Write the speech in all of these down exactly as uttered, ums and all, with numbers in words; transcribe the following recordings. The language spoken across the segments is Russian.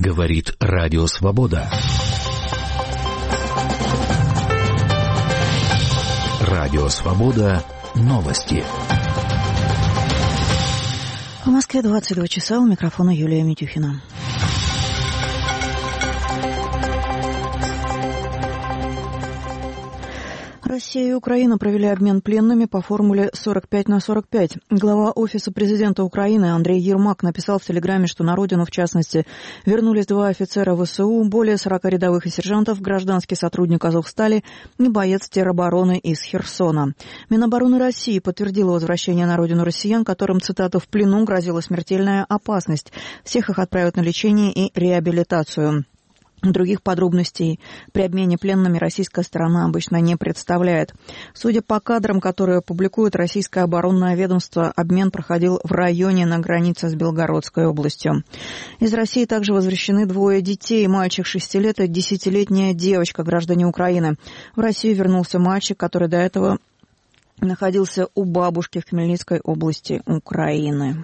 Говорит Радио Свобода. Радио Свобода. Новости. В Москве двадцать два часа. У микрофона Юлия Митюхина. Россия и Украина провели обмен пленными по формуле сорок пять на сорок пять. Глава Офиса президента Украины Андрей Ермак написал в Телеграме, что на родину, в частности, вернулись два офицера ВСУ, более сорока рядовых и сержантов, гражданский сотрудник Азовстали и боец теробороны из Херсона. Минобороны России подтвердило возвращение на родину россиян, которым, цитата, «в плену грозила смертельная опасность. Всех их отправят на лечение и реабилитацию». Других подробностей при обмене пленными российская сторона обычно не представляет. Судя по кадрам, которые публикует российское оборонное ведомство, обмен проходил в районе на границе с Белгородской областью. Из России также возвращены двое детей. Мальчик шести лет и десятилетняя девочка, граждане Украины. В Россию вернулся мальчик, который до этого находился у бабушки в Хмельницкой области Украины.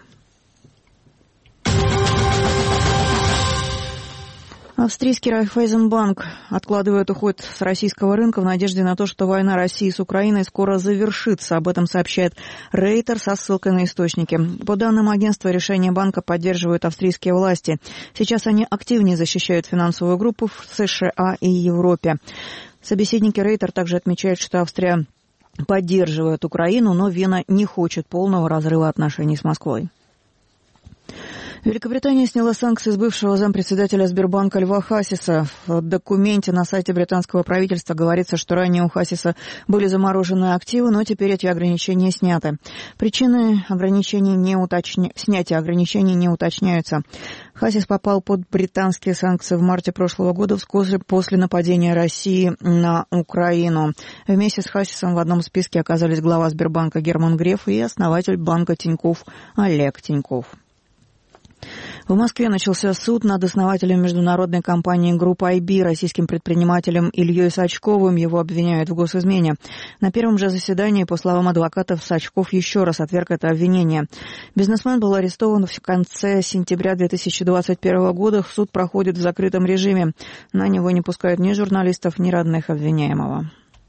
Австрийский Райффайзенбанк откладывает уход с российского рынка в надежде на то, что война России с Украиной скоро завершится. Об этом сообщает Рейтер со ссылкой на источники. По данным агентства, решение банка поддерживают австрийские власти. Сейчас они активнее защищают финансовую группу в США и Европе. Собеседники Рейтер также отмечают, что Австрия поддерживает Украину, но Вена не хочет полного разрыва отношений с Москвой. Великобритания сняла санкции с бывшего зампредседателя Сбербанка Льва Хасиса. В документе на сайте британского правительства говорится, что ранее у Хасиса были заморожены активы, но теперь эти ограничения сняты. Причины ограничений не уточня... снятия ограничений не уточняются. Хасис попал под британские санкции в марте прошлого года, вскоре после нападения России на Украину. Вместе с Хасисом в одном списке оказались глава Сбербанка Герман Греф и основатель банка Тинькофф Олег Тинькофф. В Москве начался суд над основателем международной компании Group ай би, российским предпринимателем Ильей Сачковым. Его обвиняют в госизмене. На первом же заседании, по словам адвокатов, Сачков еще раз отверг это обвинение. Бизнесмен был арестован в конце сентября две тысячи двадцать первого года. Суд проходит в закрытом режиме. На него не пускают ни журналистов, ни родных обвиняемого.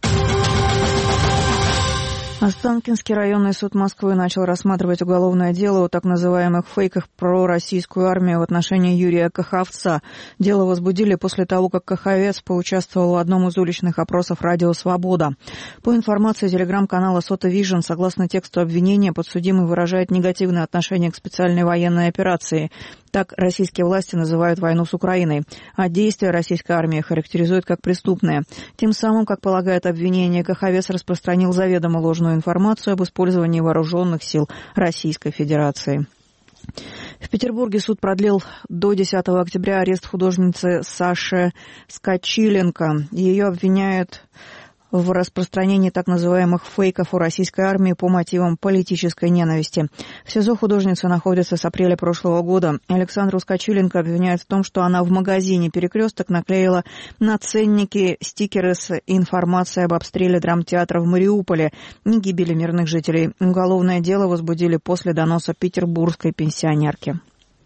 Останкинский районный суд Москвы начал рассматривать уголовное дело о так называемых фейках про российскую армию в отношении Юрия Каховца. Дело возбудили после того, как Каховец поучаствовал в одном из уличных опросов «Радио Свобода». По информации телеграм-канала Сота Вижн, согласно тексту обвинения, подсудимый выражает негативное отношение к специальной военной операции. Так российские власти называют войну с Украиной, а действия российской армии характеризуют как преступные. Тем самым, как полагает обвинение, Каховец распространил заведомо ложную информацию об использовании вооруженных сил Российской Федерации. В Петербурге суд продлил до десятого октября арест художницы Саши Скочиленко. Ее обвиняют в распространении так называемых фейков о российской армии по мотивам политической ненависти. В СИЗО художница находится с апреля прошлого года. Александру Скочиленко обвиняют в том, что она в магазине «Перекресток» наклеила на ценники стикеры с информацией об обстреле драмтеатра в Мариуполе и гибели мирных жителей. Уголовное дело возбудили после доноса петербургской пенсионерки.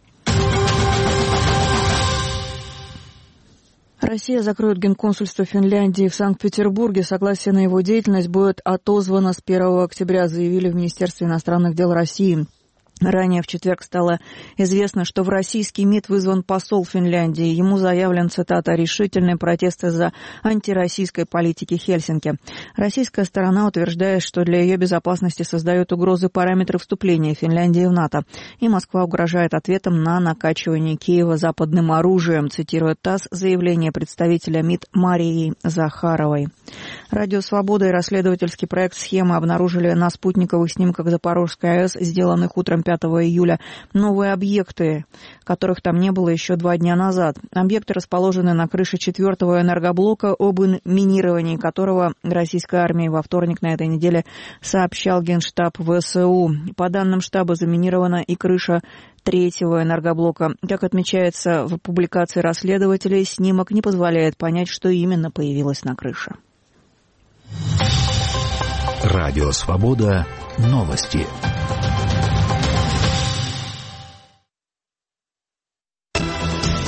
Россия закроет генконсульство Финляндии в Санкт-Петербурге. Согласие на его деятельность будет отозвано с первого октября, заявили в Министерстве иностранных дел России. Ранее в четверг стало известно, что в российский МИД вызван посол Финляндии. Ему заявлен, цитата, «решительный протест из-за антироссийской политики Хельсинки». Российская сторона утверждает, что для ее безопасности создают угрозы параметры вступления Финляндии в НАТО. И Москва угрожает ответом на накачивание Киева западным оружием, цитирует ТАСС заявление представителя МИД Марии Захаровой. Радио «Свобода» и расследовательский проект «Схема» обнаружили на спутниковых снимках Запорожской АЭС, сделанных утром пятого июля, новые объекты, которых там не было еще два дня назад. Объекты расположены на крыше четвертого энергоблока, об минировании которого российской армии во вторник на этой неделе сообщал Генштаб ВСУ. По данным штаба, заминирована и крыша третьего энергоблока. Как отмечается в публикации расследователей, снимок не позволяет понять, что именно появилось на крыше. Радио «Свобода». Новости.